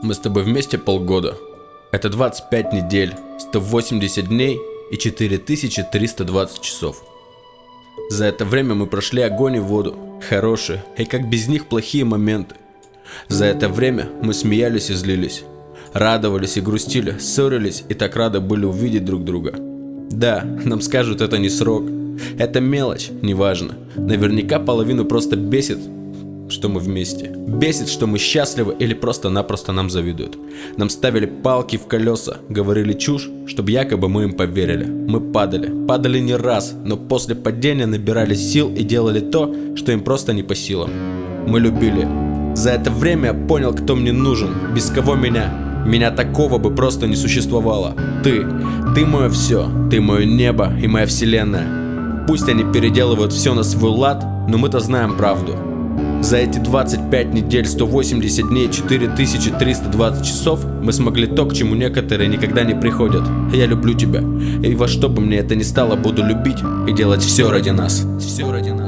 Мы с тобой вместе полгода. Это 25 недель, 180 дней и 4320 часов. За это время мы прошли огонь и воду, хорошие и как без них плохие моменты. За это время мы смеялись и злились, радовались и грустили, ссорились и так рады были увидеть друг друга. Да, нам скажут, это не срок, это мелочь, неважно. Наверняка половину просто бесит, что мы вместе. Бесит, что мы счастливы или просто-напросто нам завидуют. Нам ставили палки в колеса, говорили чушь, чтобы якобы мы им поверили. Мы падали не раз, но после падения набирали сил и делали то, что им просто не по силам. Мы любили. За это время я понял, кто мне нужен, без кого меня такого бы просто не существовало. Ты мое все, ты мое небо и моя вселенная. Пусть они переделывают все на свой лад, но мы-то знаем правду. За эти 25 недель, 180 дней, 4320 часов мы смогли то, к чему некоторые никогда не приходят. Я люблю тебя, и во что бы мне это ни стало, буду любить и делать все ради нас. Все ради нас.